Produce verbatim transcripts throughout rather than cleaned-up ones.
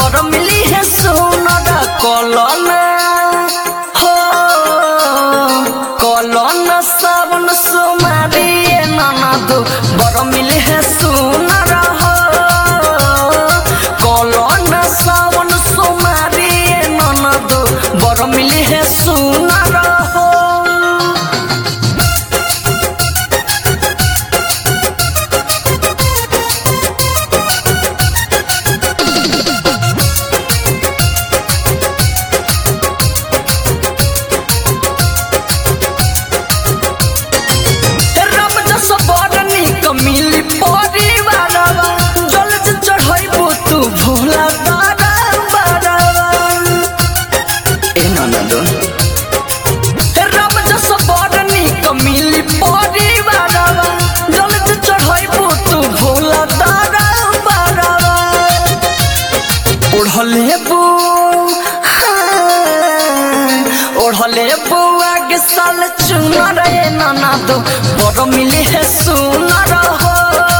बर मिली है सुनर कलना हो कलना सावन सुमारी ननद बर मिली है सुनर हो कलना सावन सुमारी ननद बर मिली है सुनर हो। मिली परिवारवा जल चढ़ाइबो तू भोला बाबा ए ननद रब जस बरनी क मिली परिवारवा जल चढ़ाइबो तू भोला बाबा ओढ़ले बो ओढ़ले बो आगे साल चुनर ए ननद बर मिली है सुनर हो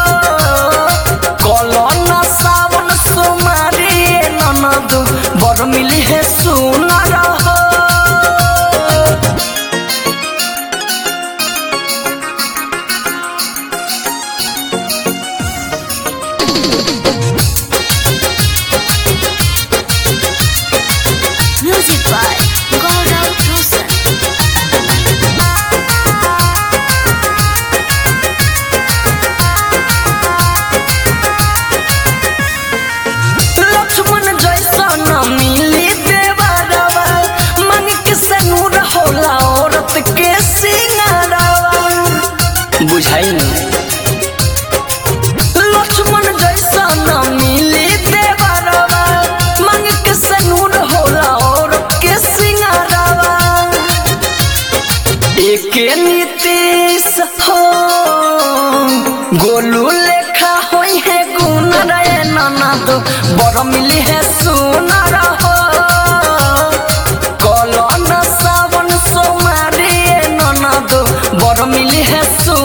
कलना सावन सुमारी ननद बर मिली है सुनर हो। Music by Gaurav Hussain. Lakshman जैसा न मिली देवरवा मन किसे नूर होला औरत के सिंगारवा बुझाई न लक्ष्मण जैसा न मिली देवरवा मन किसे नूर होला औरत के सिंगारवा एके नीतीश हो गोलू लेखा होई है गुण रे ननद बर मिली है सुनर हो कलना सावन सोमारी ननद बर मिली है।